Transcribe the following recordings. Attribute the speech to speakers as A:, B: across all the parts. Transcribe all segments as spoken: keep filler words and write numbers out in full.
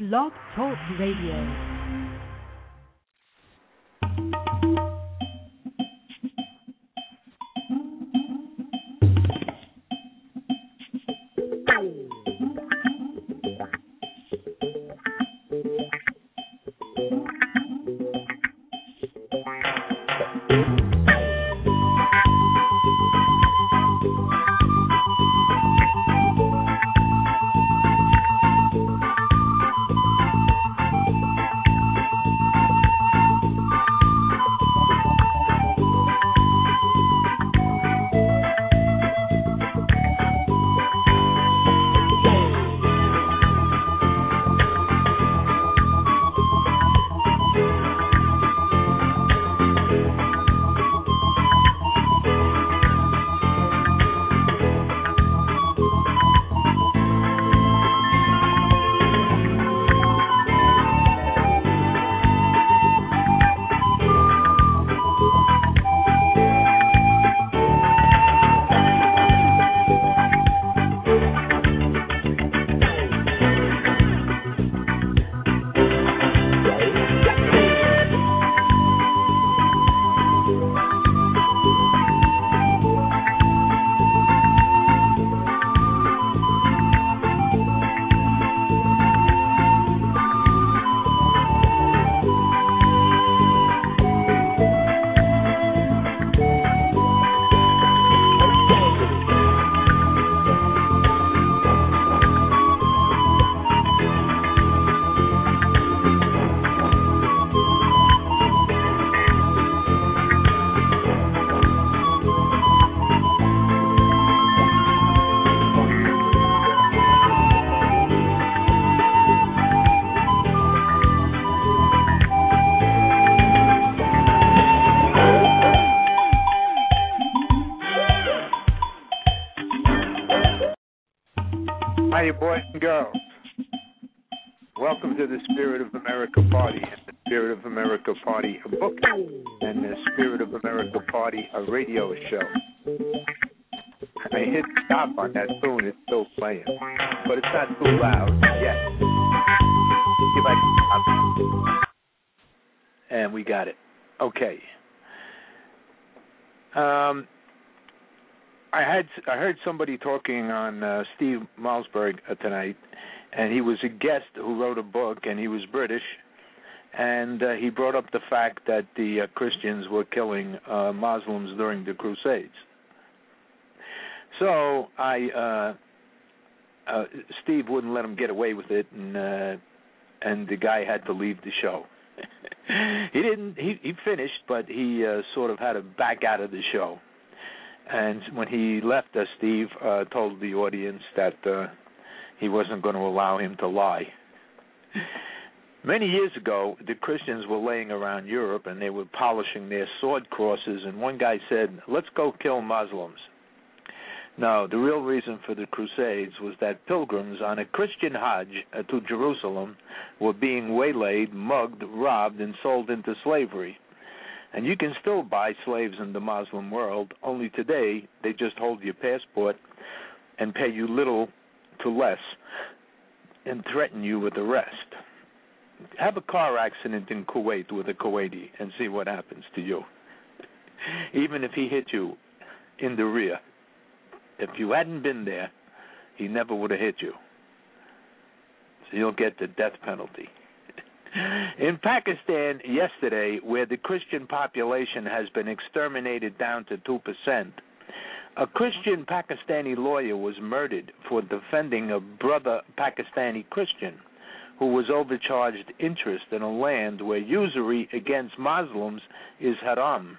A: Blog Talk Radio.
B: Hiya, boys and girls. Welcome to the Spirit of America Party and the Spirit of America Party, a book, and the Spirit of America Party, a radio show. I hit stop on that tune. It's still playing, but it's not too loud yet. See if I can stop. And we got it. Okay. Um... I had I heard somebody talking on uh, Steve Malzberg uh, tonight, and he was a guest who wrote a book, and he was British, and uh, he brought up the fact that the uh, Christians were killing uh, Muslims during the Crusades. So I, uh, uh, Steve wouldn't let him get away with it, and uh, and the guy had to leave the show. he didn't. He, he finished, but he uh, sort of had to back out of the show. And when he left us, Steve uh, told the audience that uh, he wasn't going to allow him to lie. Many years ago, the Christians were laying around Europe, and they were polishing their sword crosses, and one guy said, "Let's go kill Muslims." Now, the real reason for the Crusades was that pilgrims on a Christian Hajj uh, to Jerusalem were being waylaid, mugged, robbed, and sold into slavery. And you can still buy slaves in the Muslim world, only today they just hold your passport and pay you little to less and threaten you with arrest. Have a car accident in Kuwait with a Kuwaiti and see what happens to you. Even if he hit you in the rear, if you hadn't been there, he never would have hit you. So you'll get the death penalty. In Pakistan yesterday, where the Christian population has been exterminated down to two percent, a Christian Pakistani lawyer was murdered for defending a brother Pakistani Christian who was overcharged interest in a land where usury against Muslims is haram.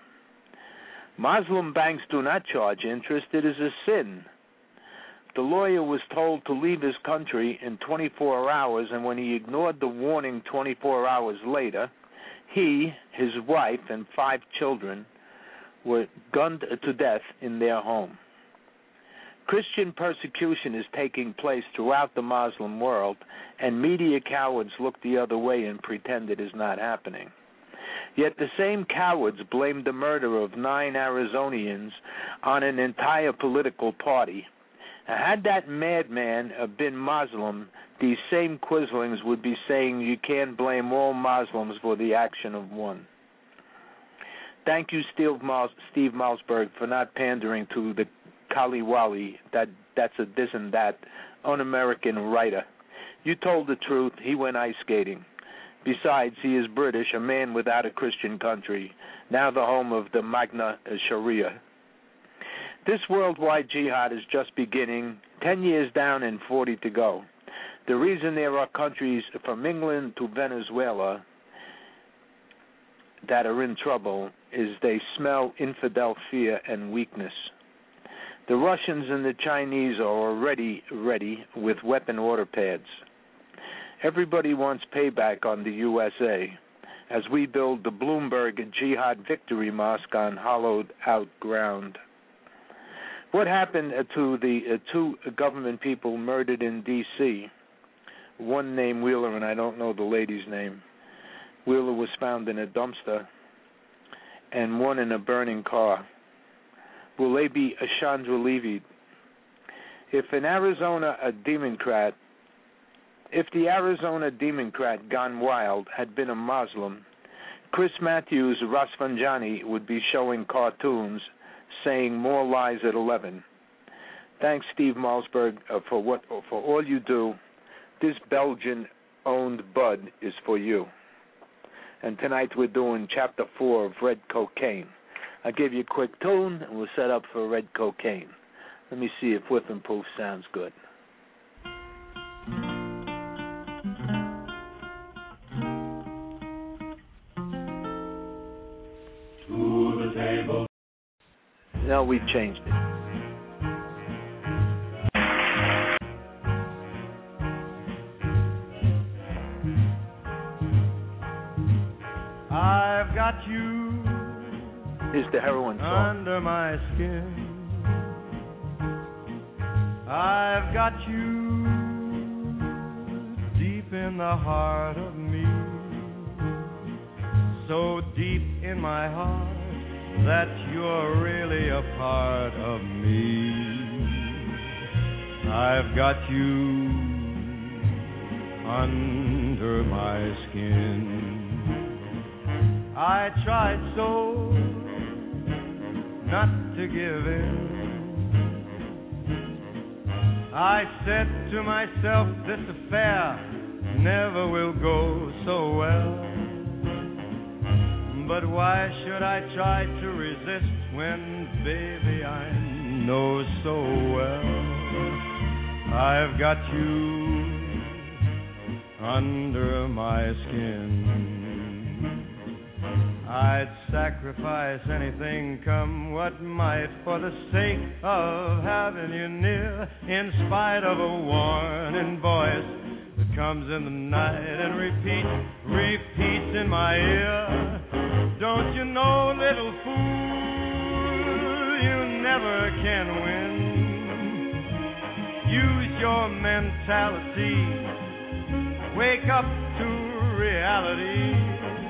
B: Muslim banks do not charge interest. It is a sin. The lawyer was told to leave his country in twenty-four hours, and when he ignored the warning twenty-four hours later, he, his wife, and five children were gunned to death in their home. Christian persecution is taking place throughout the Muslim world, and media cowards look the other way and pretend it is not happening. Yet the same cowards blame the murder of nine Arizonians on an entire political party. Had that madman been Muslim, these same Quislings would be saying you can't blame all Muslims for the action of one. Thank you, Steve, Mal- Steve Malzberg, for not pandering to the Kaliwali, that that's a this and that, un-American writer. You told the truth. He went ice skating. Besides, he is British, a man without a Christian country, now the home of the Magna Sharia. This worldwide jihad is just beginning, ten years down and forty to go. The reason there are countries from England to Venezuela that are in trouble is they smell infidel fear and weakness. The Russians and the Chinese are already ready with weapon order pads. Everybody wants payback on the U S A as we build the Bloomberg Jihad Victory Mosque on hollowed-out ground. What happened to the uh, two government people murdered in D C? One named Wheeler, and I don't know the lady's name. Wheeler was found in a dumpster, and one in a burning car. Will they be a Chandra Levy? If an Arizona a Democrat, if the Arizona Democrat gone wild had been a Muslim, Chris Matthews Rasfanjani would be showing cartoons saying more lies at eleven. Thanks, Steve Malzberg, uh, for what for all you do. This Belgian-owned bud is for you. And tonight we're doing Chapter four of Red Cocaine. I'll give you a quick tune, and we'll set up for Red Cocaine. Let me see if Whiff and Poof sounds good.
C: To the table.
B: No, we've changed it.
C: I've got you.
B: Is the heroin song.
C: Under my skin. I've got you deep in the heart of me. So deep in my heart that you're really a part of me. I've got you under my skin. I tried so not to give in. I said to myself, this affair never will go so well. But why should I try to resist when, baby, I know so well I've got you under my skin. I'd sacrifice anything, come what might, for the sake of having you near, in spite of a warning voice that comes in the night and repeats, repeats in my ear. Don't you know, little fool, you never can win. Use your mentality, wake up to reality.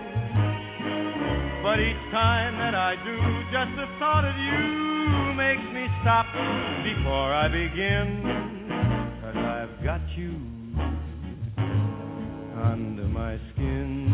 C: But each time that I do, just the thought of you makes me stop before I begin. 'Cause I've got you under my skin.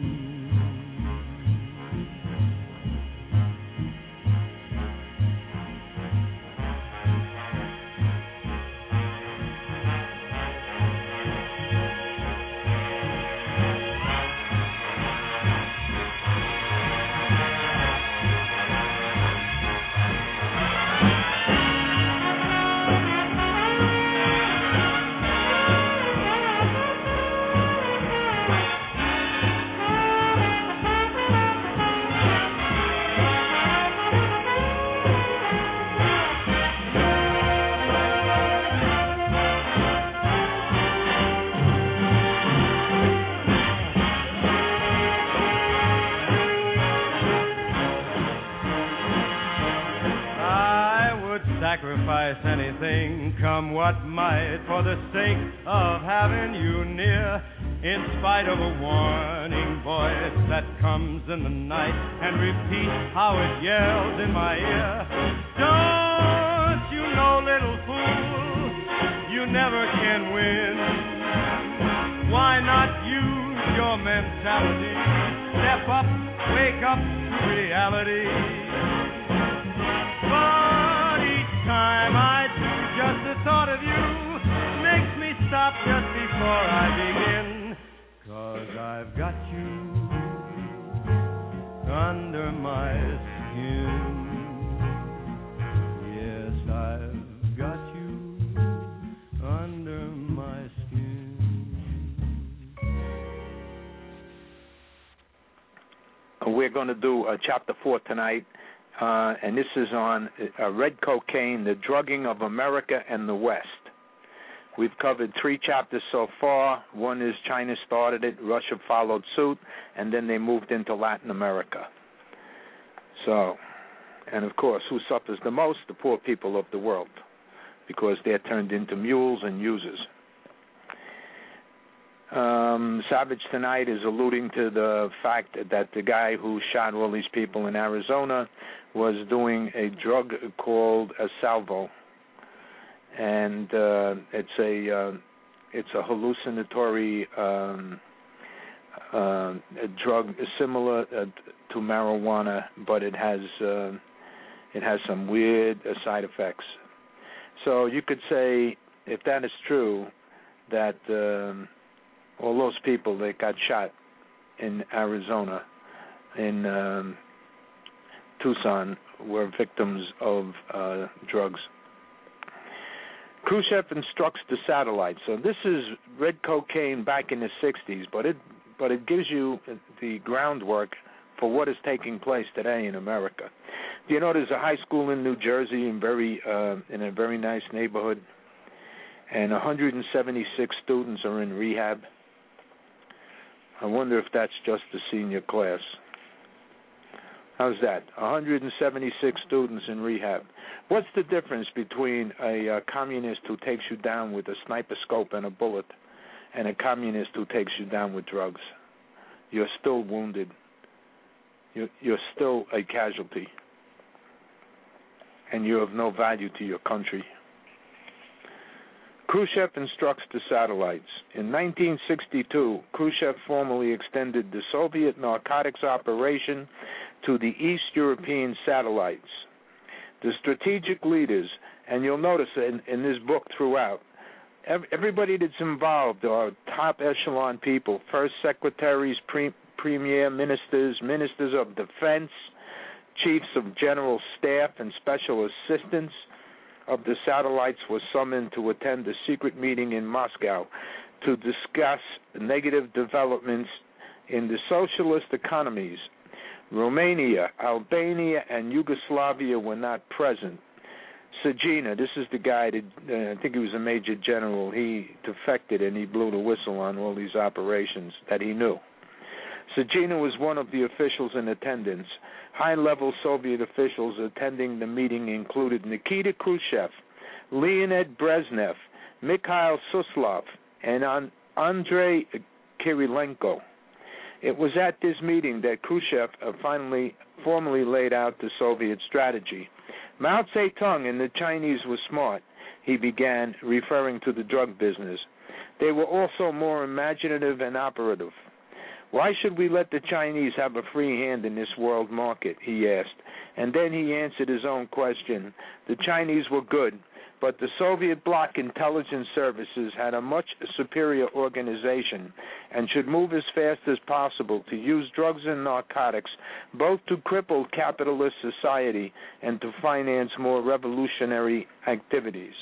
C: Sacrifice anything, come what might, for the sake of having you near, in spite of a warning voice that comes in the night and repeats how it yells in my ear. Don't you know, little fool, you never can win. Why not use your mentality? Step up, wake up to reality. But each time I do, just the thought of you makes me stop just before I begin. 'Cause I've got you under my skin. Yes, I've got you under my skin.
B: We're going to do uh, chapter four tonight, uh, and this is on uh, red cocaine, the drugging of America and the West. We've covered three chapters so far. One is China started it, Russia followed suit, and then they moved into Latin America. So, and of course, who suffers the most? The poor people of the world, because they're turned into mules and users. Um, Savage tonight is alluding to the fact that the guy who shot all these people in Arizona was doing a drug called a salvo. And uh, it's a uh, it's a hallucinatory um, uh, a drug similar uh, to marijuana, but it has uh, it has some weird uh, side effects. So you could say, if that is true, that um, all those people that got shot in Arizona, in um, Tucson, were victims of uh, drugs. Khrushchev instructs the satellites. So this is red cocaine back in the sixties, but it but it gives you the groundwork for what is taking place today in America. Do you know there's a high school in New Jersey in very uh, in a very nice neighborhood, and one hundred seventy-six students are in rehab? I wonder if that's just the senior class. How's that? one hundred seventy-six students in rehab. What's the difference between a uh, communist who takes you down with a sniper scope and a bullet and a communist who takes you down with drugs? You're still wounded. You're, you're still a casualty. And you're of no value to your country. Khrushchev instructs the satellites. In nineteen sixty-two, Khrushchev formally extended the Soviet narcotics operation to the East European satellites. The strategic leaders, and you'll notice in, in this book throughout, everybody that's involved are top echelon people, first secretaries, pre, premier ministers, ministers of defense, chiefs of general staff, and special assistants of the satellites were summoned to attend a secret meeting in Moscow to discuss negative developments in the socialist economies. Romania, Albania, and Yugoslavia were not present. Sajina, this is the guy that, uh, I think he was a major general. He defected and he blew the whistle on all these operations that he knew. Sajina was one of the officials in attendance. High-level Soviet officials attending the meeting included Nikita Khrushchev, Leonid Brezhnev, Mikhail Suslov, and Andrei Kirilenko. It was at this meeting that Khrushchev finally formally laid out the Soviet strategy. Mao Zedong and the Chinese were smart, he began, referring to the drug business. They were also more imaginative and operative. Why should we let the Chinese have a free hand in this world market, he asked. And then he answered his own question. The Chinese were good, but the Soviet bloc intelligence services had a much superior organization and should move as fast as possible to use drugs and narcotics both to cripple capitalist society and to finance more revolutionary activities.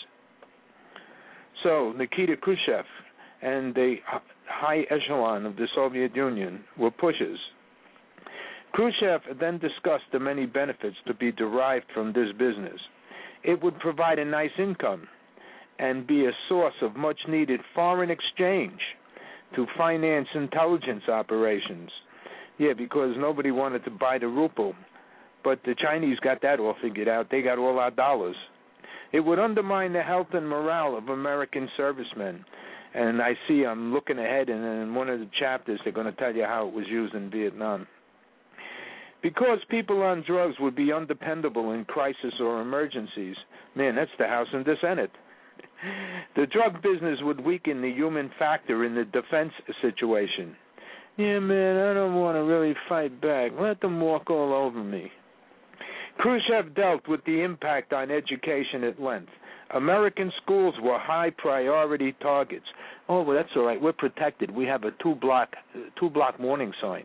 B: So Nikita Khrushchev and the high echelon of the Soviet Union were pushers. Khrushchev then discussed the many benefits to be derived from this business. It would provide a nice income and be a source of much-needed foreign exchange to finance intelligence operations. Yeah, because nobody wanted to buy the ruble, but the Chinese got that all figured out. They got all our dollars. It would undermine the health and morale of American servicemen. And I see I'm looking ahead, and in one of the chapters they're going to tell you how it was used in Vietnam. Because people on drugs would be undependable in crisis or emergencies. Man, that's the House and the Senate. The drug business would weaken the human factor in the defense situation. Yeah, man, I don't want to really fight back. Let them walk all over me. Khrushchev dealt with the impact on education at length. American schools were high priority targets. Oh, well, that's all right. We're protected. We have a two-block, two-block warning sign.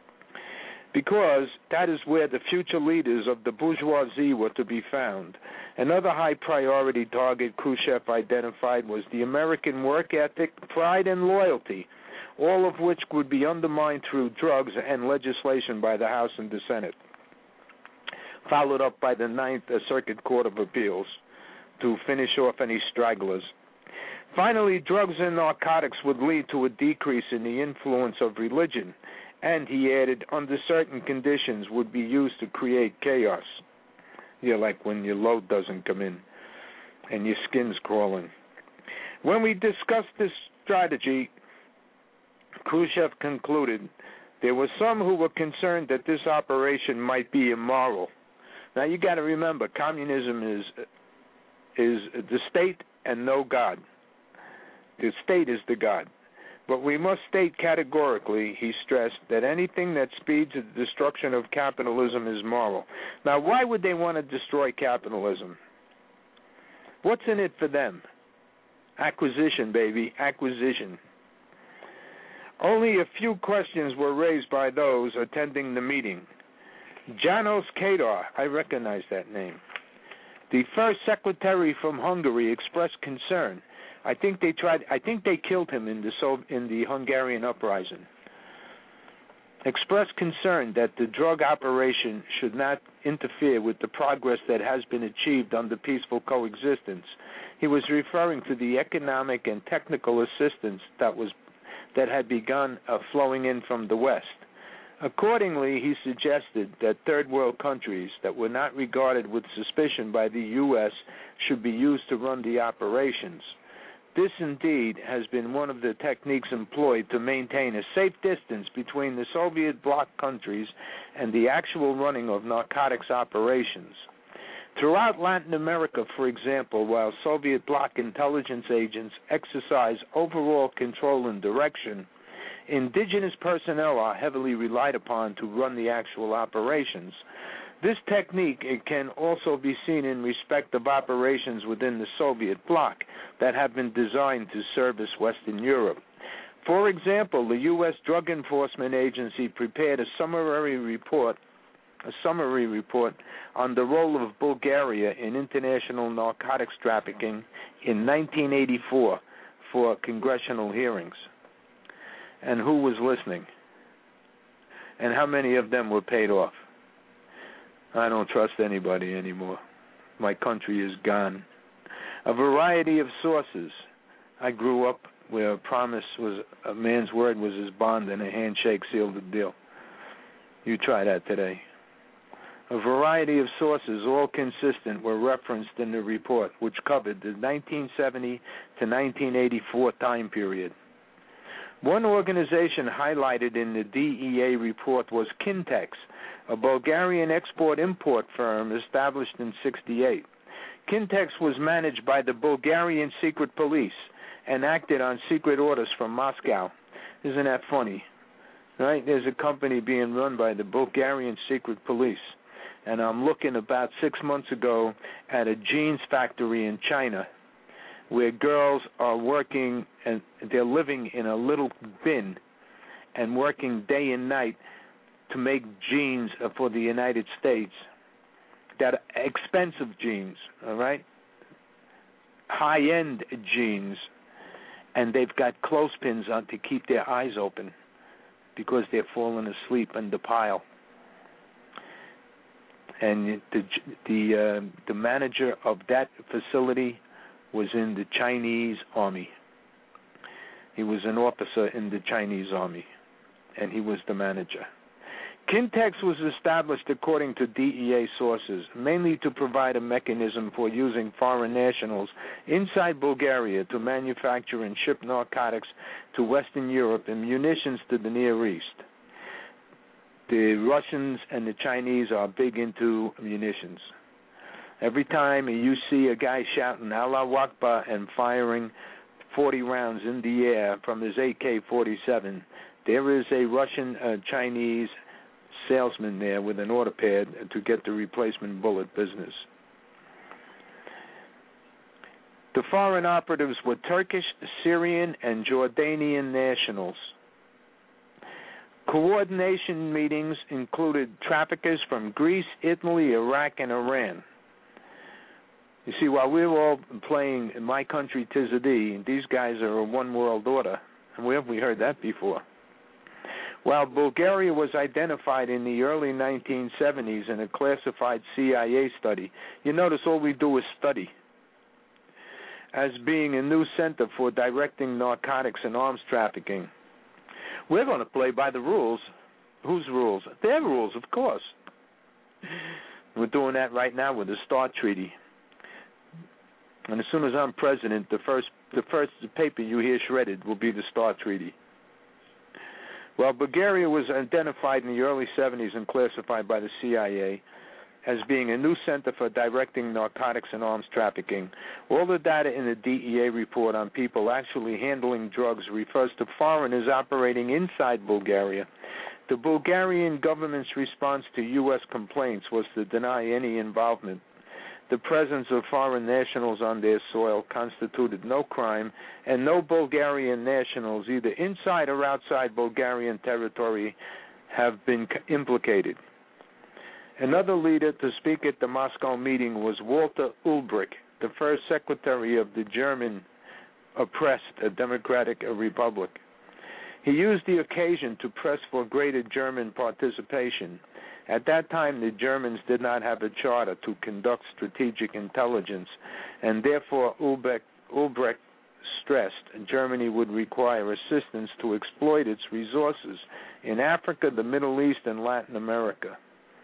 B: Because that is where the future leaders of the bourgeoisie were to be found. Another high-priority target Khrushchev identified was the American work ethic, pride, and loyalty, all of which would be undermined through drugs and legislation by the House and the Senate, followed up by the Ninth Circuit Court of Appeals to finish off any stragglers. Finally, drugs and narcotics would lead to a decrease in the influence of religion, and he added, under certain conditions, would be used to create chaos. Yeah, like when your load doesn't come in and your skin's crawling. When we discussed this strategy, Khrushchev concluded there were some who were concerned that this operation might be immoral. Now, you got to remember, communism is is the state and no God. The state is the God. But we must state categorically, he stressed, that anything that speeds the destruction of capitalism is moral. Now, why would they want to destroy capitalism? What's in it for them? Acquisition, baby, acquisition. Only a few questions were raised by those attending the meeting. Janos Kadar, I recognize that name. The first secretary from Hungary expressed concern. I think they tried. I think they killed him in the in the Hungarian uprising. Expressed concern that the drug operation should not interfere with the progress that has been achieved under peaceful coexistence. He was referring to the economic and technical assistance that was that had begun uh, flowing in from the West. Accordingly, he suggested that third world countries that were not regarded with suspicion by the U S should be used to run the operations. This, indeed, has been one of the techniques employed to maintain a safe distance between the Soviet bloc countries and the actual running of narcotics operations. Throughout Latin America, for example, while Soviet bloc intelligence agents exercise overall control and direction, indigenous personnel are heavily relied upon to run the actual operations. This technique it can also be seen in respect of operations within the Soviet bloc that have been designed to service Western Europe. For example, the U S Drug Enforcement Agency prepared a summary report, a summary report on the role of Bulgaria in international narcotics trafficking in nineteen eighty-four for congressional hearings. And who was listening? And how many of them were paid off? I don't trust anybody anymore. My country is gone. A variety of sources. I grew up where a promise was, a man's word was his bond and a handshake sealed the deal. You try that today. A variety of sources, all consistent, were referenced in the report, which covered the nineteen seventy to nineteen eighty-four time period. One organization highlighted in the D E A report was Kintex, a Bulgarian export-import firm established in sixty-eight. Kintex was managed by the Bulgarian secret police and acted on secret orders from Moscow. Isn't that funny? Right? There's a company being run by the Bulgarian secret police. And I'm looking about six months ago at a jeans factory in China where girls are working and they're living in a little bin and working day and night to make jeans for the United States. That expensive jeans, all right? High-end jeans. And they've got clothespins on to keep their eyes open because they're falling asleep in the pile. And the the uh, the manager of that facility was in the Chinese army. He was an officer in the Chinese army, and he was the manager. Kintex was established according to D E A sources, mainly to provide a mechanism for using foreign nationals inside Bulgaria to manufacture and ship narcotics to Western Europe and munitions to the Near East. The Russians and the Chinese are big into munitions. Every time you see a guy shouting Allahu Akbar and firing forty rounds in the air from his A K forty-seven, there is a Russian uh, Chinese salesman there with an order pad to get the replacement bullet business. The foreign operatives were Turkish, Syrian, and Jordanian nationals. Coordination meetings included traffickers from Greece, Italy, Iraq, and Iran. You see, while we were all playing My Country 'Tis of Thee, these guys are a one world order. And where have we heard that before? While Bulgaria was identified in the early nineteen seventies in a classified C I A study, you notice all we do is study, as being a new center for directing narcotics and arms trafficking. We're going to play by the rules. Whose rules? Their rules, of course. We're doing that right now with the START Treaty. And as soon as I'm president, the first the first paper you hear shredded will be the START Treaty. Well, Bulgaria was identified in the early seventies and classified by the C I A as being a new center for directing narcotics and arms trafficking. All the data in the D E A report on people actually handling drugs refers to foreigners operating inside Bulgaria. The Bulgarian government's response to U S complaints was to deny any involvement. The presence of foreign nationals on their soil constituted no crime, and no Bulgarian nationals, either inside or outside Bulgarian territory, have been implicated. Another leader to speak at the Moscow meeting was Walter Ulbricht, the first secretary of the German-oppressed Democratic Republic. He used the occasion to press for greater German participation. At that time, the Germans did not have a charter to conduct strategic intelligence, and therefore Ulbricht, Ulbricht stressed Germany would require assistance to exploit its resources in Africa, the Middle East, and Latin America.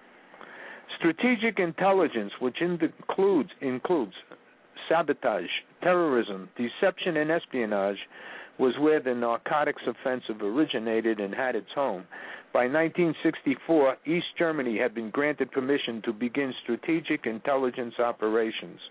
B: Strategic intelligence, which includes, includes sabotage, terrorism, deception, and espionage, was where the narcotics offensive originated and had its home. By nineteen sixty-four, East Germany had been granted permission to begin strategic intelligence operations.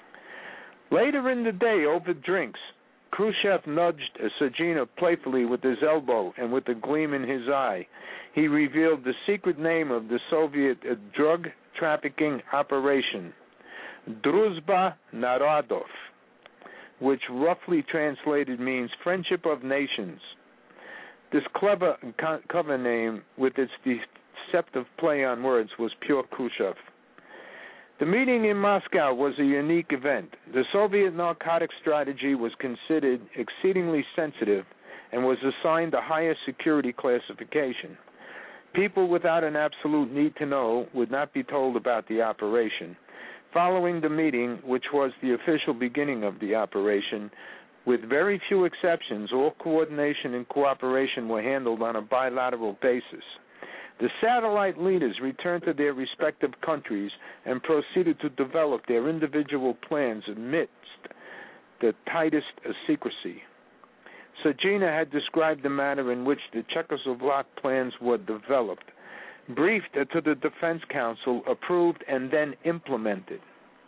B: Later in the day, over drinks, Khrushchev nudged Sajina playfully with his elbow, and with a gleam in his eye, he revealed the secret name of the Soviet uh, drug trafficking operation, Druzhba Narodov, which roughly translated means Friendship of Nations. This clever co- cover name, with its deceptive play on words, was pure Khrushchev. The meeting in Moscow was a unique event. The Soviet narcotic strategy was considered exceedingly sensitive and was assigned a higher security classification. People without an absolute need to know would not be told about the operation. Following the meeting, which was the official beginning of the operation, with very few exceptions, all coordination and cooperation were handled on a bilateral basis. The satellite leaders returned to their respective countries and proceeded to develop their individual plans amidst the tightest secrecy. Sajina had described the manner in which the Czechoslovak plans were developed, briefed to the Defense Council, approved, and then implemented.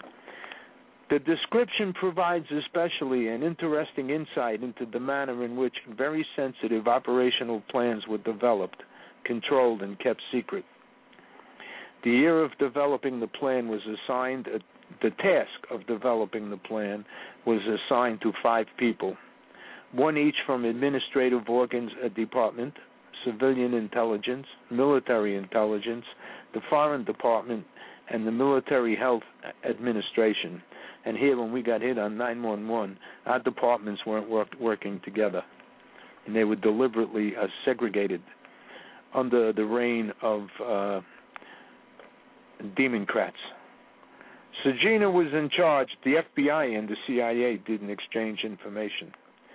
B: The description provides especially an interesting insight into the manner in which very sensitive operational plans were developed, controlled, and kept secret. The year of developing the plan was assigned, uh, the task of developing the plan was assigned to five people, one each from administrative organs, a department, civilian intelligence, military intelligence, the foreign department, and the military health administration. And here, when we got hit on nine one one, our departments weren't work, working together, and they were deliberately uh, segregated under the reign of uh, Democrats. Sajina was in charge. The F B I and the C I A didn't exchange information.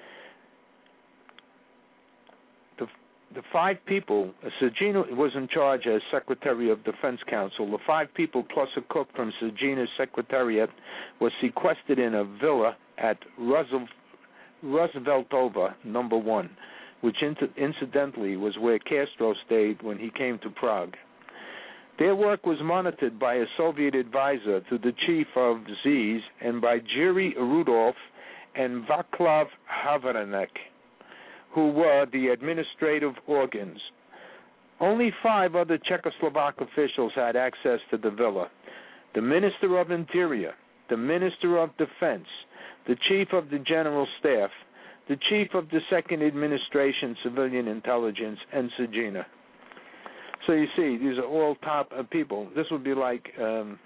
B: The, the five people, uh, Sajina was in charge as Secretary of Defense Council. The five people plus a cook from Sajina's Secretariat was sequestered in a villa at Roosevelt, Rooseveltova, number one, which incidentally was where Castro stayed when he came to Prague. Their work was monitored by a Soviet advisor to the chief of Z and by Jiri Rudolph and Vaclav Havranek, who were the administrative organs. Only five other Czechoslovak officials had access to the villa: the Minister of Interior, the Minister of Defense, the Chief of the General Staff, the Chief of the Second Administration Civilian Intelligence, and Sejina. So you see, these are all top uh, people. This would be like um,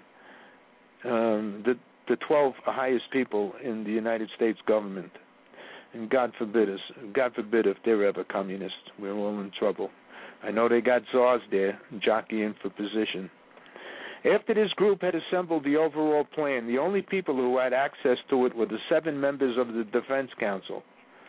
B: um, the the twelve highest people in the United States government. And God forbid us, God forbid if they're ever communist. We're all in trouble. I know they got czars there jockeying for position. After this group had assembled the overall plan, the only people who had access to it were the seven members of the Defense Council.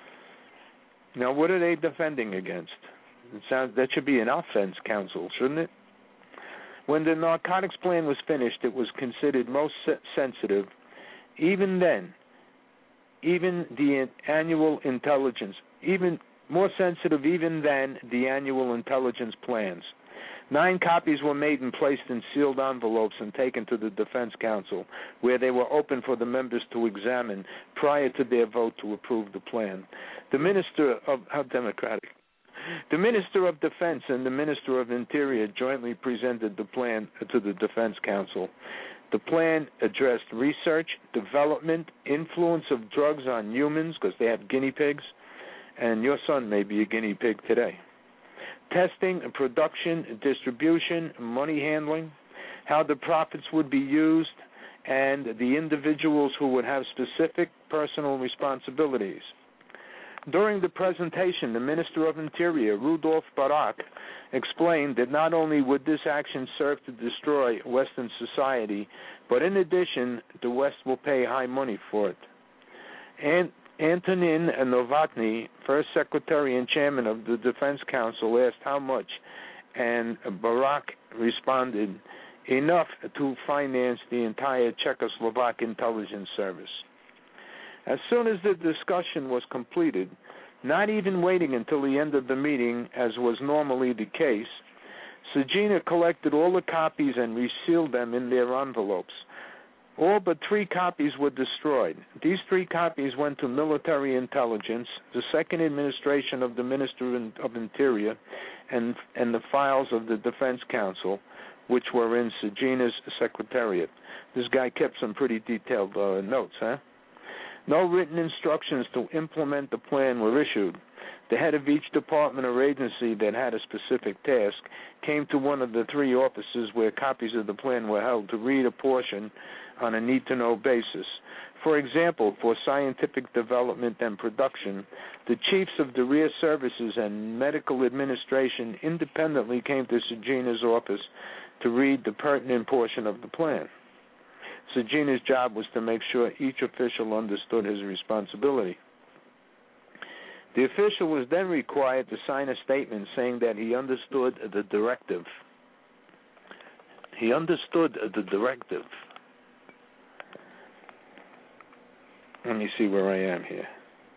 B: Now, what are they defending against? It sounds that should be an offense council, shouldn't it? When the narcotics plan was finished, it was considered most sensitive. Even then, even the annual intelligence, even more sensitive even than the annual intelligence plans. Nine copies were made and placed in sealed envelopes and taken to the Defense Council, where they were open for the members to examine prior to their vote to approve the plan. The Minister of how democratic. The Minister of Defense and the Minister of Interior jointly presented the plan to the Defense Council. The plan addressed research, development, influence of drugs on humans, because they have guinea pigs, and your son may be a guinea pig today. Testing, production, distribution, money handling, how the profits would be used, and the individuals who would have specific personal responsibilities. During the presentation, the Minister of Interior, Rudolf Barak, explained that not only would this action serve to destroy Western society, but in addition, the West will pay high money for it. And Antonin Novotny, first Secretary and Chairman of the Defense Council, asked how much, and Barak responded, enough to finance the entire Czechoslovak intelligence service. As soon as the discussion was completed, not even waiting until the end of the meeting, as was normally the case, Sejina collected all the copies and resealed them in their envelopes. All but three copies were destroyed. These three copies went to military intelligence, the second administration of the Minister of Interior, and, and the files of the Defense Council, which were in Sejina's secretariat. This guy kept some pretty detailed uh, notes, huh? No written instructions to implement the plan were issued. The head of each department or agency that had a specific task came to one of the three offices where copies of the plan were held to read a portion on a need-to-know basis. For example, for scientific development and production, the chiefs of the rear services and medical administration independently came to Sejina's office to read the pertinent portion of the plan. Sejina's job was to make sure each official understood his responsibility. The official was then required to sign a statement saying that he understood the directive. He understood the directive. Let me see where I am here.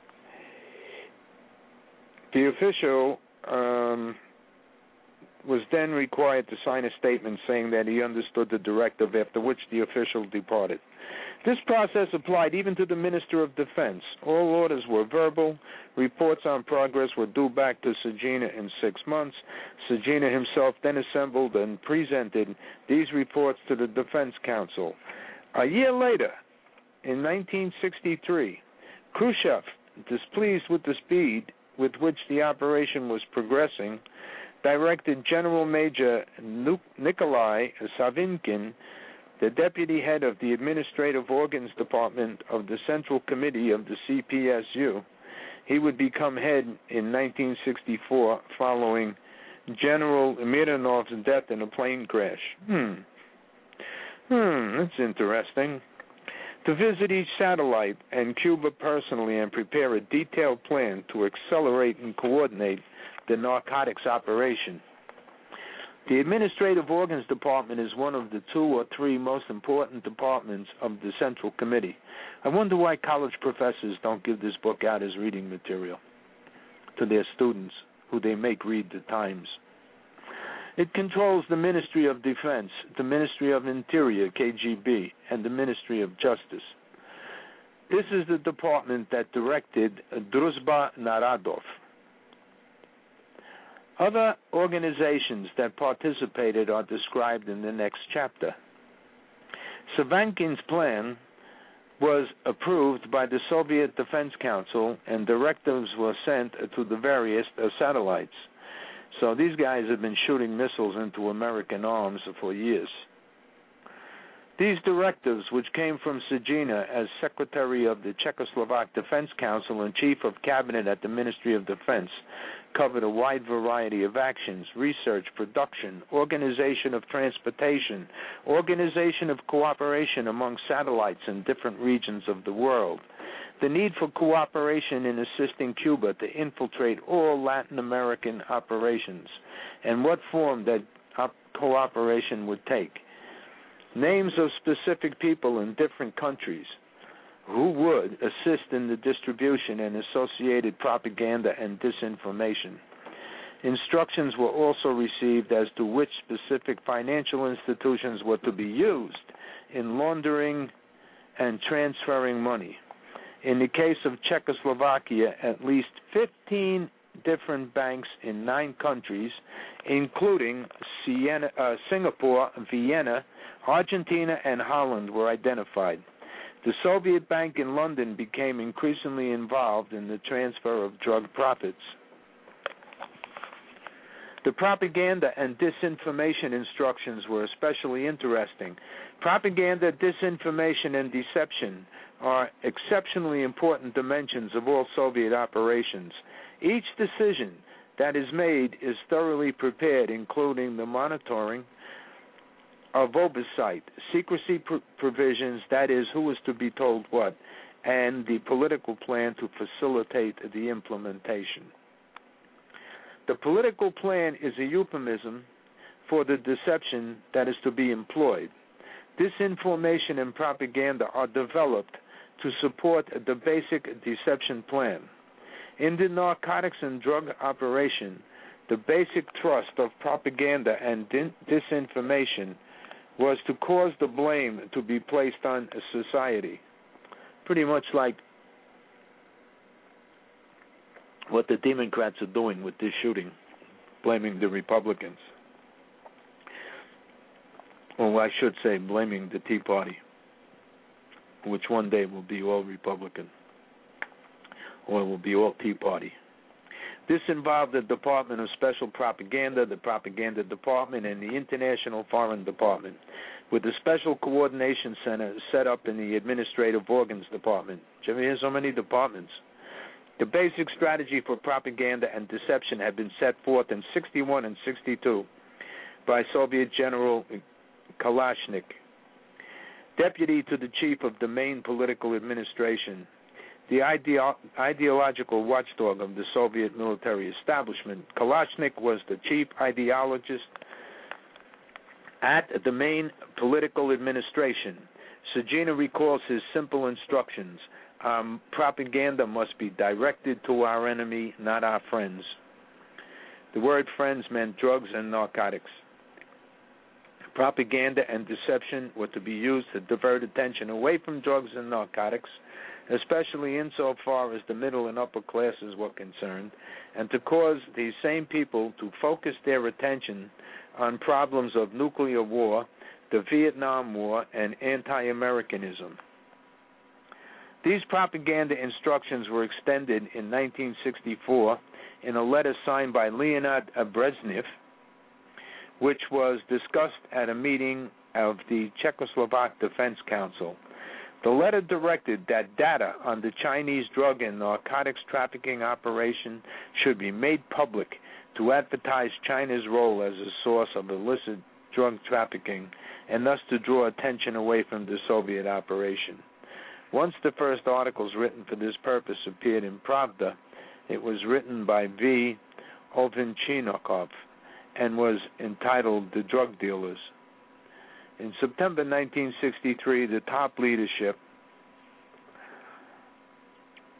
B: The official um, was then required to sign a statement saying that he understood the directive, after which the official departed. This process applied even to the Minister of Defense. All orders were verbal. Reports on progress were due back to Sejina in six months. Sejina himself then assembled and presented these reports to the Defense Council. A year later, in nineteen sixty-three, Khrushchev, displeased with the speed with which the operation was progressing, directed General Major Nikolai Savinkin, the deputy head of the Administrative Organs Department of the Central Committee of the C P S U. He would become head in nineteen sixty-four following General Miranov's death in a plane crash. Hmm. Hmm, that's interesting. To visit each satellite and Cuba personally and prepare a detailed plan to accelerate and coordinate the narcotics operation. The Administrative Organs Department is one of the two or three most important departments of the Central Committee. I wonder why college professors don't give this book out as reading material to their students, who they make read the Times. It controls the Ministry of Defense, the Ministry of Interior, K G B, and the Ministry of Justice. This is the department that directed Druzhba Narodov. Other organizations that participated are described in the next chapter. Savankin's plan was approved by the Soviet Defense Council, and directives were sent to the various uh, satellites. So these guys have been shooting missiles into American arms for years. These directives, which came from Sejina as Secretary of the Czechoslovak Defense Council and Chief of Cabinet at the Ministry of Defense, covered a wide variety of actions: research, production, organization of transportation, organization of cooperation among satellites in different regions of the world, the need for cooperation in assisting Cuba to infiltrate all Latin American operations, and what form that op- cooperation would take, names of specific people in different countries who would assist in the distribution and associated propaganda and disinformation. Instructions were also received as to which specific financial institutions were to be used in laundering and transferring money. In the case of Czechoslovakia, at least fifteen different banks in nine countries, including Siena, uh, Singapore, Vienna, Argentina, and Holland, were identified. The Soviet Bank in London became increasingly involved in the transfer of drug profits. The propaganda and disinformation instructions were especially interesting. Propaganda, disinformation, and deception are exceptionally important dimensions of all Soviet operations. Each decision that is made is thoroughly prepared, including the monitoring of oversight, secrecy pr- provisions, that is, who is to be told what, and the political plan to facilitate the implementation. The political plan is a euphemism for the deception that is to be employed. Disinformation and propaganda are developed to support the basic deception plan. In the narcotics and drug operation, the basic thrust of propaganda and din- disinformation was to cause the blame to be placed on society, pretty much like what the Democrats are doing with this shooting, blaming the Republicans. Or I should say, blaming the Tea Party, which one day will be all Republican, or it will be all Tea Party. This involved the Department of Special Propaganda, the Propaganda Department, and the International Foreign Department, with a Special Coordination Center set up in the Administrative Organs Department. Did you ever hear so many departments? The basic strategy for propaganda and deception had been set forth in sixty-one and sixty-two by Soviet General Kalashnik, deputy to the chief of the main political administration, the ideo- ideological watchdog of the Soviet military establishment. Kalashnik was the chief ideologist at the main political administration. Sejina recalls his simple instructions. Um, propaganda must be directed to our enemy, not our friends. The word friends meant drugs and narcotics. Propaganda and deception were to be used to divert attention away from drugs and narcotics, especially insofar as the middle and upper classes were concerned, and to cause these same people to focus their attention on problems of nuclear war, the Vietnam War, and anti-Americanism. These propaganda instructions were extended in nineteen sixty-four in a letter signed by Leonid Brezhnev, which was discussed at a meeting of the Czechoslovak Defense Council. The letter directed that data on the Chinese drug and narcotics trafficking operation should be made public to advertise China's role as a source of illicit drug trafficking and thus to draw attention away from the Soviet operation. Once the first articles written for this purpose appeared in Pravda, it was written by V. Ovchinnikov and was entitled The Drug Dealers. In September nineteen sixty-three, the top leadership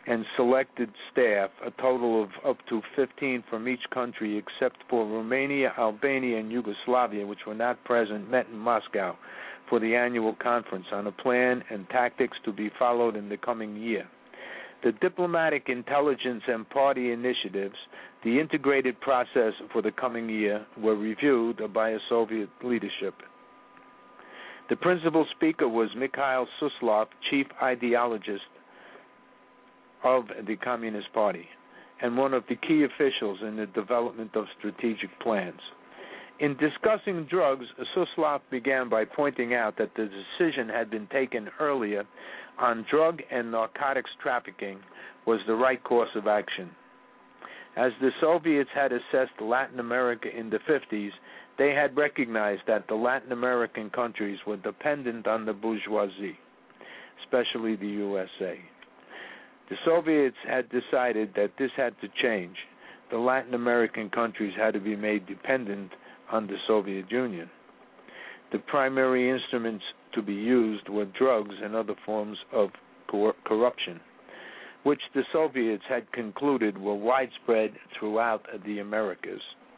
B: and selected staff, a total of up to fifteen from each country except for Romania, Albania, and Yugoslavia, which were not present, met in Moscow for the annual conference on a plan and tactics to be followed in the coming year. The diplomatic intelligence and party initiatives, the integrated process for the coming year, were reviewed by a Soviet leadership. The principal speaker was Mikhail Suslov, chief ideologist of the Communist Party and one of the key officials in the development of strategic plans. In discussing drugs, Suslov began by pointing out that the decision had been taken earlier on drug and narcotics trafficking was the right course of action. As the Soviets had assessed Latin America in the fifties, they had recognized that the Latin American countries were dependent on the bourgeoisie, especially the U S A. The Soviets had decided that this had to change. The Latin American countries had to be made dependent on the Soviet Union. The primary instruments to be used were drugs and other forms of cor- corruption, which the Soviets had concluded were widespread throughout the Americas.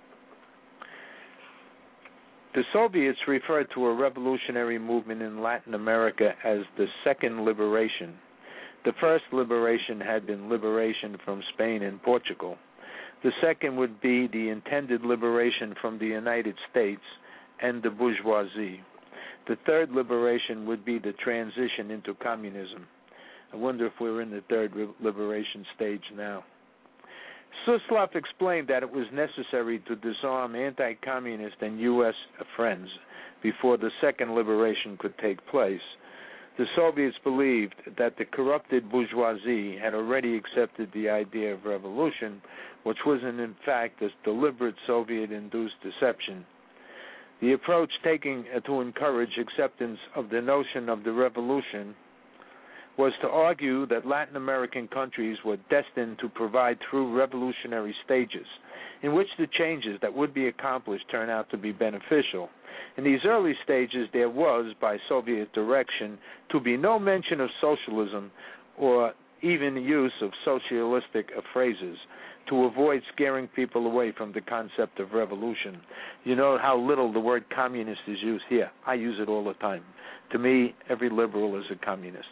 B: The Soviets referred to a revolutionary movement in Latin America as the Second Liberation. The first liberation had been liberation from Spain and Portugal. The second would be the intended liberation from the United States and the bourgeoisie. The third liberation would be the transition into communism. I wonder if we're in the third liberation stage now. Suslov explained that it was necessary to disarm anti-communist and U S friends before the second liberation could take place. The Soviets believed that the corrupted bourgeoisie had already accepted the idea of revolution, which was in fact a deliberate Soviet-induced deception. The approach taken to encourage acceptance of the notion of the revolution was to argue that Latin American countries were destined to provide through revolutionary stages, in which the changes that would be accomplished turn out to be beneficial. In these early stages, there was, by Soviet direction, to be no mention of socialism or even use of socialistic phrases to avoid scaring people away from the concept of revolution. You know how little the word communist is used here. I use it all the time. To me, every liberal is a communist.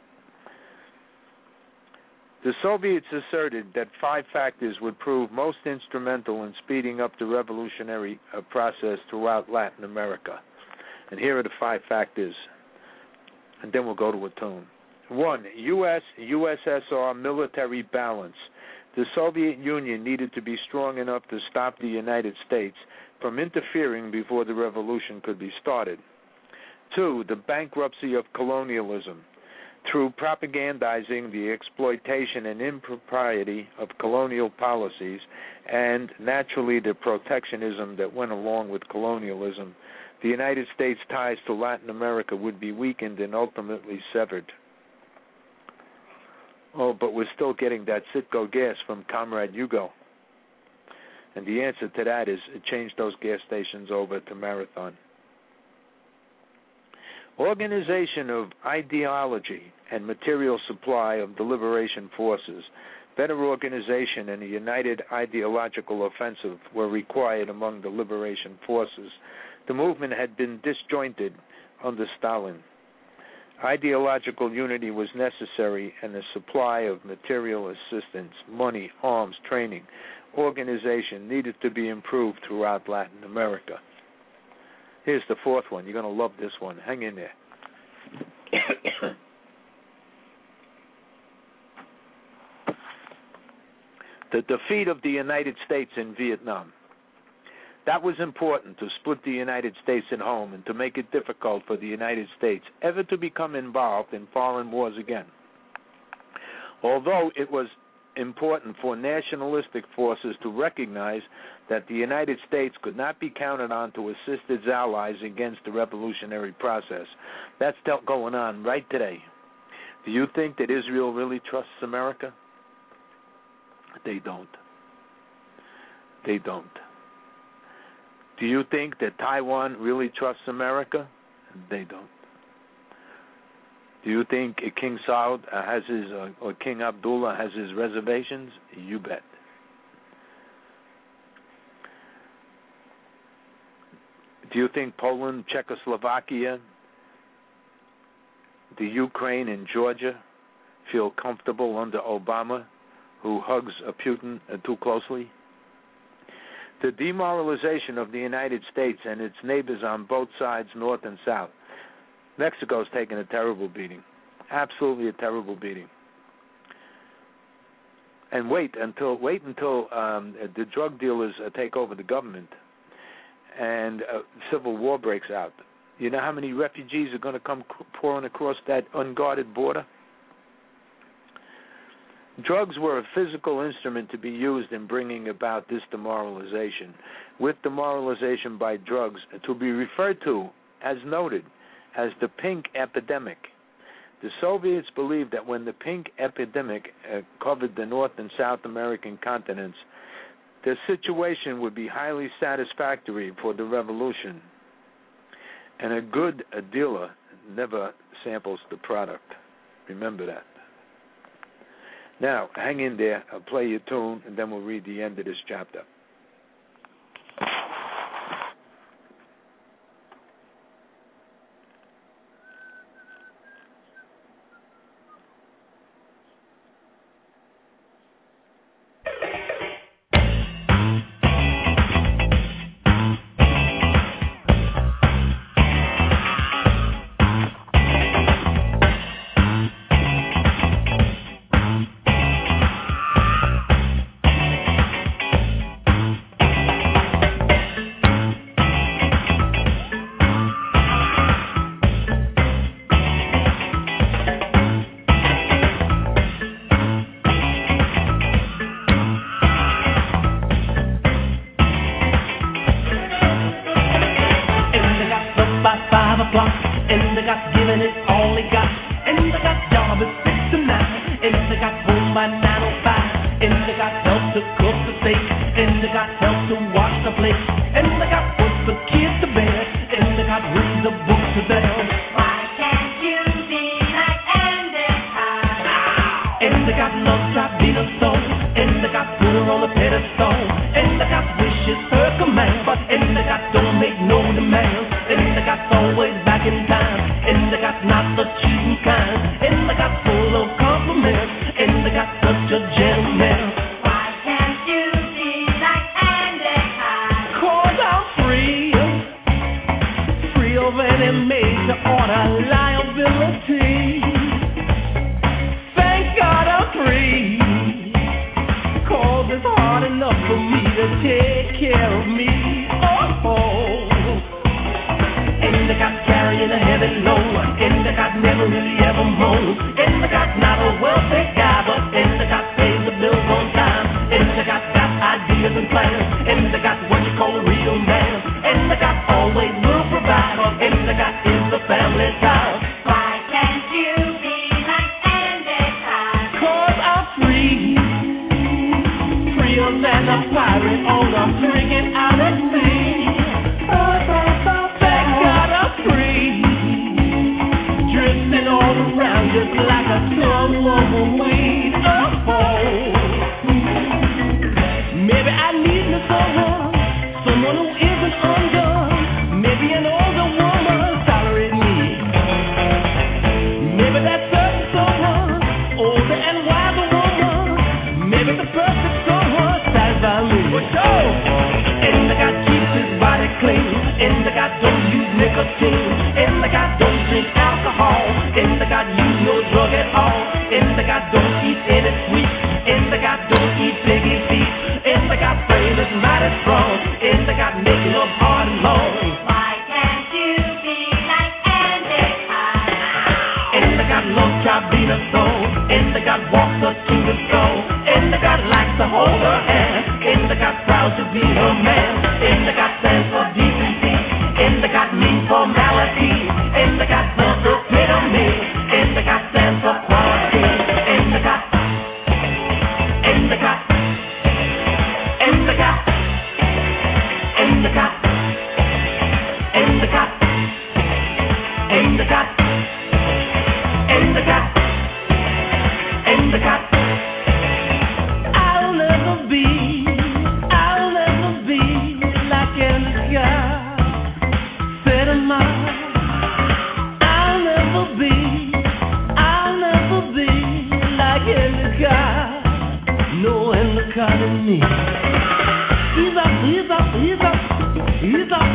B: The Soviets asserted that five factors would prove most instrumental in speeding up the revolutionary uh, process throughout Latin America. And here are the five factors. And then we'll go to a tune. One, U S U S S R military balance. The Soviet Union needed to be strong enough to stop the United States from interfering before the revolution could be started. Two, the bankruptcy of colonialism. Through propagandizing the exploitation and impropriety of colonial policies and, naturally, the protectionism that went along with colonialism, the United States' ties to Latin America would be weakened and ultimately severed. Oh, but we're still getting that Citgo gas from Comrade Hugo. And the answer to that is change those gas stations over to Marathon. Organization of ideology and material supply of the liberation forces, better organization and a united ideological offensive were required among the liberation forces. The movement had been disjointed under Stalin. Ideological unity was necessary, and the supply of material assistance, money, arms, training, organization needed to be improved throughout Latin America. Here's the fourth one. You're going to love this one. Hang in there. The defeat of the United States in Vietnam. That was important to split the United States at home and to make it difficult for the United States ever to become involved in foreign wars again. Although it was important for nationalistic forces to recognize that the United States could not be counted on to assist its allies against the revolutionary process. That's still going on right today. Do you think that Israel really trusts America? They don't. They don't. Do you think that Taiwan really trusts America? They don't. Do you think King Saud uh, has his, uh, or King Abdullah has his reservations? You bet. Do you think Poland, Czechoslovakia, the Ukraine, and Georgia feel comfortable under Obama, who hugs Putin too closely? The demoralization of the United States and its neighbors on both sides, north and south. Mexico's taken a terrible beating, absolutely a terrible beating. And wait until wait until um, the drug dealers uh, take over the government and uh, civil war breaks out. You know how many refugees are going to come pouring across that unguarded border? Drugs were a physical instrument to be used in bringing about this demoralization, with demoralization by drugs to be referred to, as noted, as the pink epidemic. The Soviets believed that when the pink epidemic uh, covered the North and South American continents, the situation would be highly satisfactory for the revolution. And a good a dealer never samples the product. Remember that. Now, hang in there. I'll play your tune, and then we'll read the end of this chapter.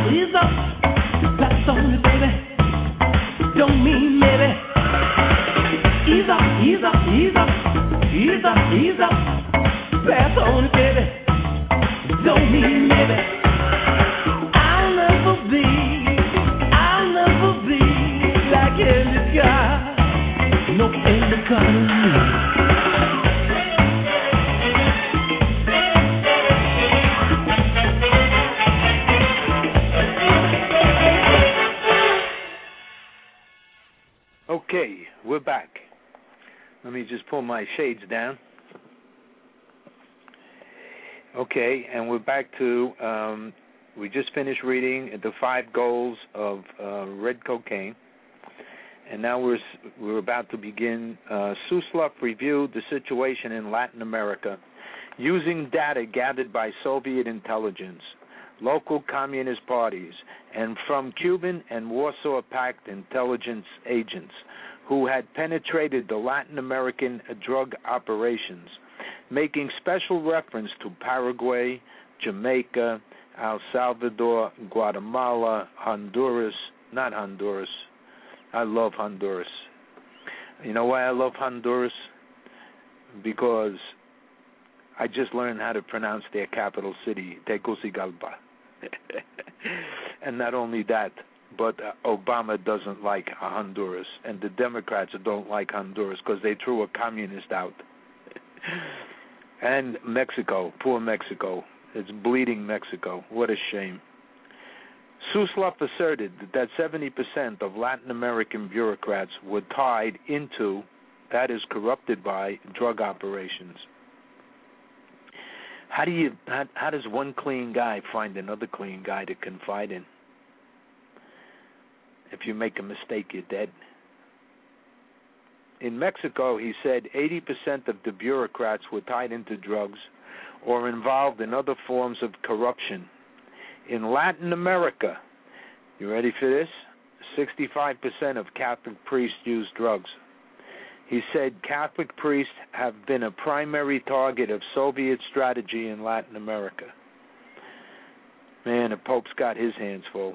D: ease up. Pass on me, baby. Don't mean maybe. Ease up, ease up, ease up. Ease up, ease up. Pass on it, baby. Don't mean maybe. I'll never be, I'll never be like any guy. No any kind of me.
B: Okay, we're back. Let me just pull my shades down. Okay, and we're back to, um, we just finished reading the five goals of uh, red cocaine, and now we're we're about to begin. Uh, Suslov reviewed the situation in Latin America using data gathered by Soviet intelligence, local communist parties, and from Cuban and Warsaw Pact intelligence agents who had penetrated the Latin American drug operations, making special reference to Paraguay, Jamaica, El Salvador, Guatemala, Honduras, not Honduras. I love Honduras. You know why I love Honduras? Because I just learned how to pronounce their capital city, Tegucigalpa. And not only that, but uh, Obama doesn't like Honduras, and the Democrats don't like Honduras because they threw a communist out. And Mexico, poor Mexico. It's bleeding Mexico. What a shame. Suslov asserted that seventy percent of Latin American bureaucrats were tied into, that is, corrupted by, drug operations. How do you? How, how does one clean guy find another clean guy to confide in? If you make a mistake, you're dead. In Mexico, he said eighty percent of the bureaucrats were tied into drugs or involved in other forms of corruption. In Latin America, you ready for this? sixty-five percent of Catholic priests use drugs. He said Catholic priests have been a primary target of Soviet strategy in Latin America. Man, the Pope's got his hands full.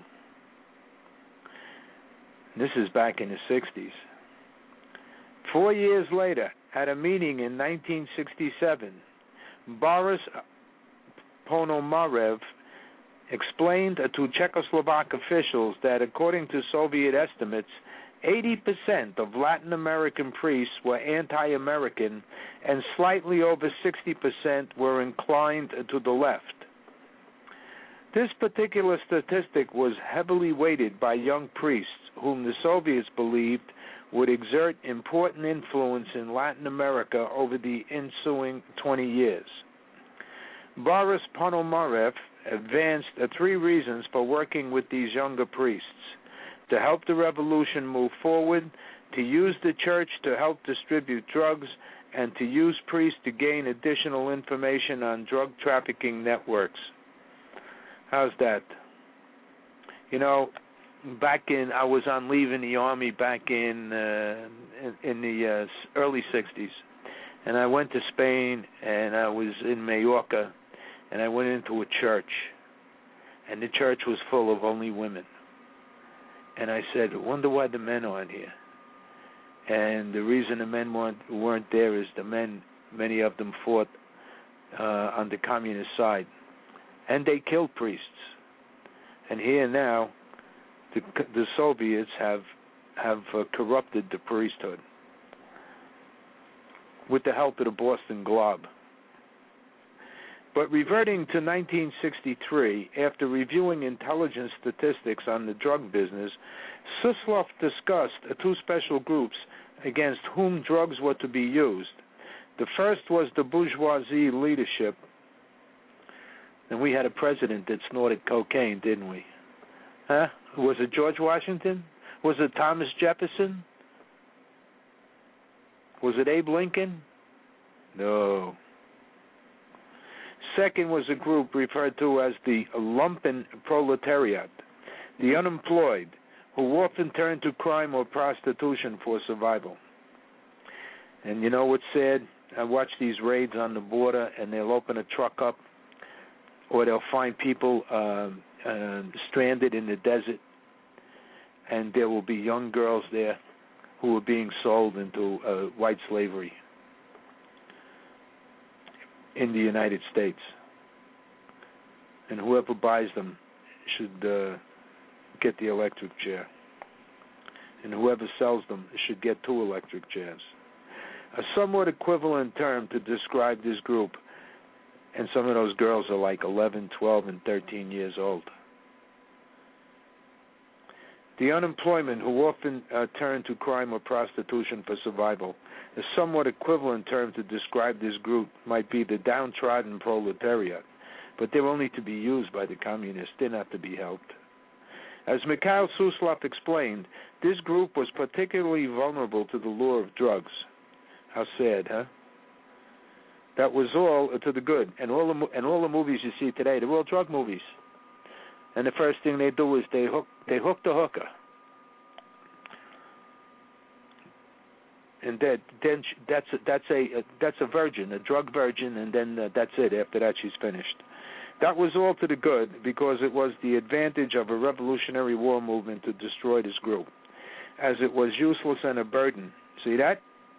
B: This is back in the sixties. Four years later, at a meeting in nineteen sixty-seven, Boris Ponomarev explained to Czechoslovak officials that according to Soviet estimates, eighty percent of Latin American priests were anti-American and slightly over sixty percent were inclined to the left. This particular statistic was heavily weighted by young priests whom the Soviets believed would exert important influence in Latin America over the ensuing twenty years. Boris Ponomarev advanced three reasons for working with these younger priests: to help the revolution move forward, to use the church to help distribute drugs, and to use priests to gain additional information on drug trafficking networks. How's that? You know, back in, I was on leave in the Army back in uh, in, in the uh, early sixties, and I went to Spain, and I was in Mallorca, and I went into a church, and the church was full of only women. And I said, I wonder why the men aren't here. And the reason the men weren't, weren't there is the men, many of them fought uh, on the communist side. And they killed priests. And here now, the, the Soviets have, have uh, corrupted the priesthood with the help of the Boston Globe. But reverting to nineteen sixty-three, after reviewing intelligence statistics on the drug business, Suslov discussed two special groups against whom drugs were to be used. The first was the bourgeoisie leadership. And we had a president that snorted cocaine, didn't we? Huh? Was it George Washington? Was it Thomas Jefferson? Was it Abe Lincoln? No. Second was a group referred to as the lumpen proletariat, the unemployed, who often turn to crime or prostitution for survival. And you know what's sad? I watch these raids on the border, and they'll open a truck up, or they'll find people uh, uh, stranded in the desert, and there will be young girls there who are being sold into uh, white slavery in the United States. And whoever buys them should uh, get the electric chair. And whoever sells them should get two electric chairs. A somewhat equivalent term to describe this group, and some of those girls are like eleven, twelve, and thirteen years old. The unemployment who often uh, turn to crime or prostitution for survival. A somewhat equivalent term to describe this group might be the downtrodden proletariat, but they're only to be used by the communists. They're not to be helped. As Mikhail Suslov explained, this group was particularly vulnerable to the lure of drugs. How sad, huh? That was all to the good, and all the and all the movies you see today, they're all drug movies. And the first thing they do is they hook they hook the hooker, and that then that's a, that's a that's a virgin, a drug virgin, and then uh, that's it. After that, she's finished. That was all to the good because it was the advantage of a revolutionary war movement to destroy this group, as it was useless and a burden. See that?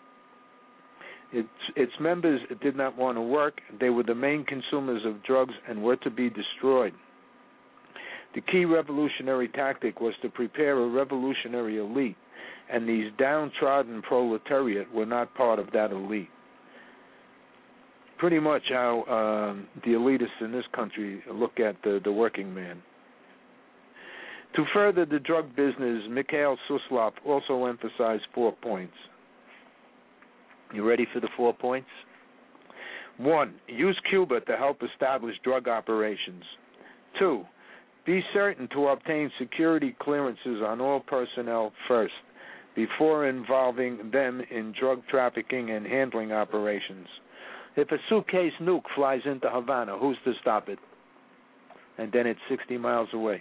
B: Its, its members did not want to work. They were the main consumers of drugs and were to be destroyed. The key revolutionary tactic was to prepare a revolutionary elite, and these downtrodden proletariat were not part of that elite. Pretty much how um, the elitists in this country look at the, the working man. To further the drug business, Mikhail Suslov also emphasized four points. You ready for the four points? One, use Cuba to help establish drug operations. Two, be certain to obtain security clearances on all personnel first, before involving them in drug trafficking and handling operations. If a suitcase nuke flies into Havana, who's to stop it? And then it's sixty miles away.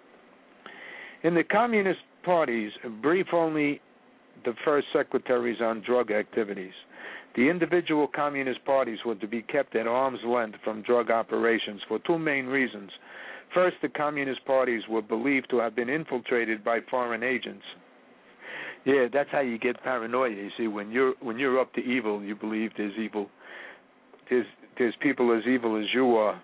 B: In the communist parties, brief only the first secretaries on drug activities. The individual communist parties were to be kept at arm's length from drug operations for two main reasons. First, the communist parties were believed to have been infiltrated by foreign agents. Yeah, that's how you get paranoia. You see, when you're when you're up to evil, you believe there's evil. There's there's people as evil as you are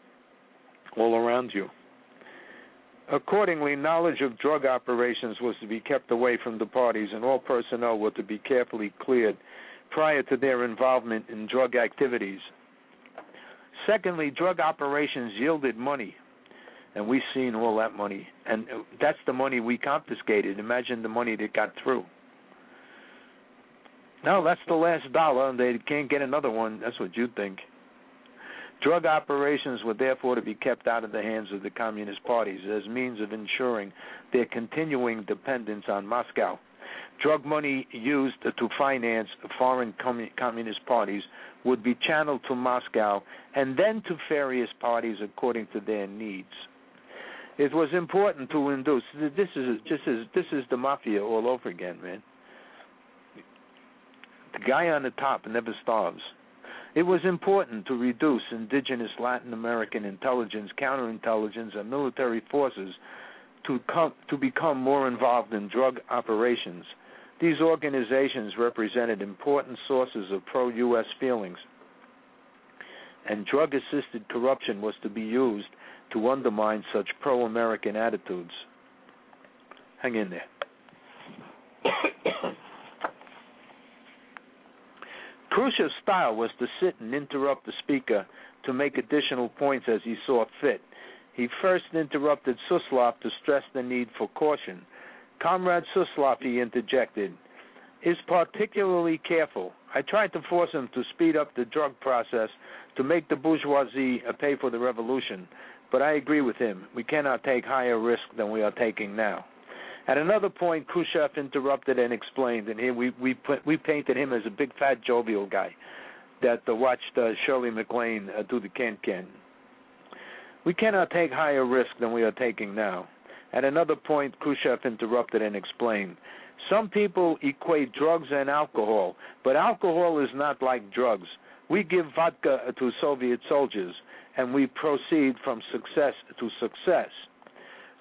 B: all around you. Accordingly, knowledge of drug operations was to be kept away from the parties, and all personnel were to be carefully cleared prior to their involvement in drug activities. Secondly, drug operations yielded money, and we've seen all that money, and that's the money we confiscated. Imagine the money that got through. No, that's the last dollar, and they can't get another one. That's what you think. Drug operations were therefore to be kept out of the hands of the communist parties as means of ensuring their continuing dependence on Moscow. Drug money used to finance foreign communist parties would be channeled to Moscow and then to various parties according to their needs. It was important to induce. This is this is this is the mafia all over again, man. The guy on the top never starves. It was important to reduce indigenous Latin American intelligence, counterintelligence, and military forces to come, to become more involved in drug operations. These organizations represented important sources of pro-U S feelings, and drug-assisted corruption was to be used to undermine such pro-American attitudes. Hang in there. Khrushchev's style was to sit and interrupt the speaker to make additional points as he saw fit. He first interrupted Suslov to stress the need for caution. Comrade Suslov, he interjected, is particularly careful. I tried to force him to speed up the drug process to make the bourgeoisie pay for the revolution, but I agree with him. We cannot take higher risk than we are taking now. At another point, Khrushchev interrupted and explained, and here we we, put, we painted him as a big, fat, jovial guy that uh, watched uh, Shirley MacLaine uh, do the can-can. We cannot take higher risk than we are taking now. At another point, Khrushchev interrupted and explained, some people equate drugs and alcohol, but alcohol is not like drugs. We give vodka to Soviet soldiers, and we proceed from success to success.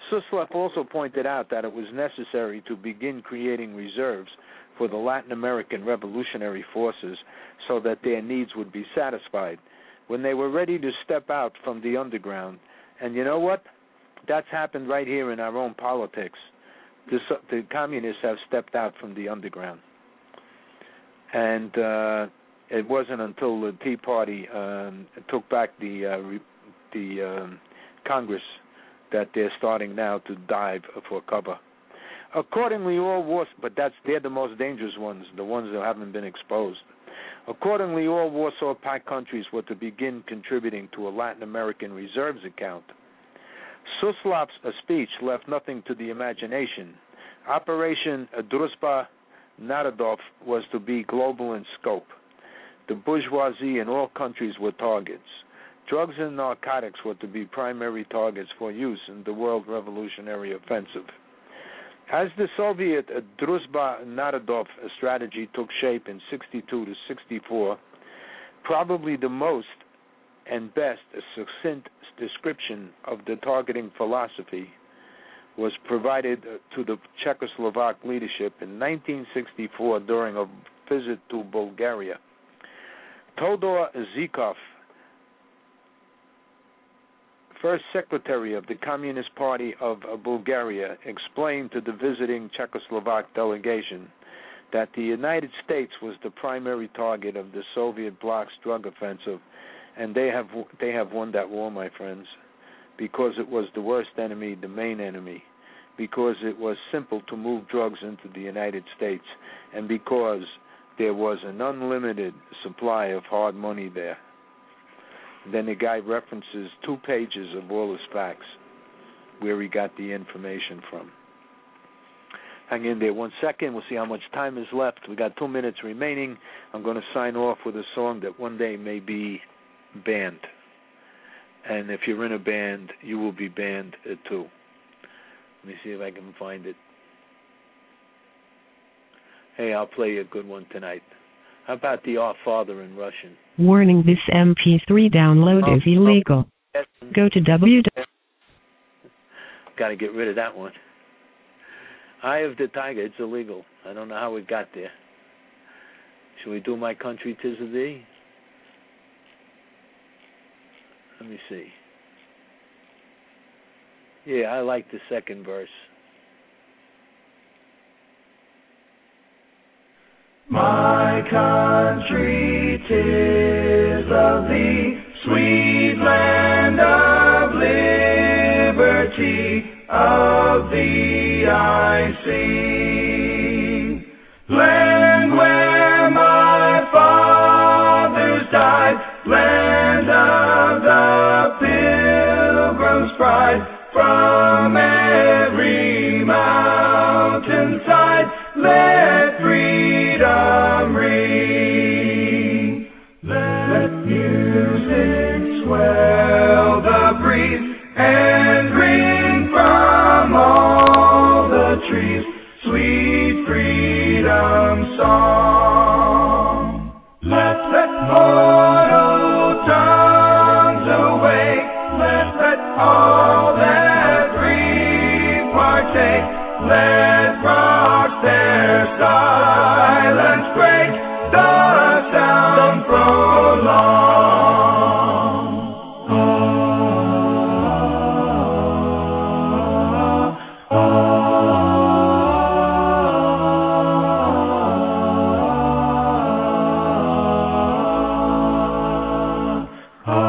B: Suslov also pointed out that it was necessary to begin creating reserves for the Latin American revolutionary forces so that their needs would be satisfied when they were ready to step out from the underground. And you know what? That's happened right here in our own politics. The, the communists have stepped out from the underground. And uh, it wasn't until the Tea Party um, took back the uh, re, the um, Congress that they're starting now to dive for cover. Accordingly, all wars, but that's they're the most dangerous ones, the ones that haven't been exposed. Accordingly, all Warsaw Pact countries were to begin contributing to a Latin American reserves account. Suslov's speech left nothing to the imagination. Operation Druzhba Narodov was to be global in scope. The bourgeoisie in all countries were targets. Drugs and narcotics were to be primary targets for use in the world revolutionary offensive. As the Soviet Druzhba Narodov strategy took shape in sixty-two to sixty-four, probably the most and best succinct description of the targeting philosophy was provided to the Czechoslovak leadership in nineteen sixty-four during a visit to Bulgaria. Todor Zhukov, first secretary of the Communist Party of Bulgaria, explained to the visiting Czechoslovak delegation that the United States was the primary target of the Soviet bloc's drug offensive, and they have they have won that war, my friends, because it was the worst enemy, the main enemy, because it was simple to move drugs into the United States, and because there was an unlimited supply of hard money there. Then the guy references two pages of all his facts, where he got the information from. Hang in there one second. We'll see how much time is left. We got two minutes remaining. I'm going to sign off with a song that one day may be banned. And if you're in a band, you will be banned uh, too. Let me see if I can find it. Hey, I'll play you a good one tonight. How about the Our Father in Russian?
A: Warning, this M P three download oh, is illegal. Oh, Go to w.
B: Got to get rid of that one. Eye of the Tiger, it's illegal. I don't know how it got there. Should we do My Country 'Tis of Thee? Let me see. Yeah, I like the second verse.
D: My country, 'tis of thee, sweet land of liberty, of thee I sing. Land where my fathers died, land of the Pilgrim's pride, from every mountainside, let freedom ring. Let music swell the breeze and ring from all the trees sweet freedom song. Let let mortal tongues awake. Let let all that grieve partake. Let rocks their silence break, the sound prolong. Ah, ah, ah, ah,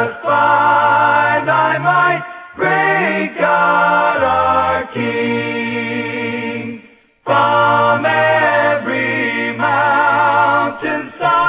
D: by thy might, great God our King. side.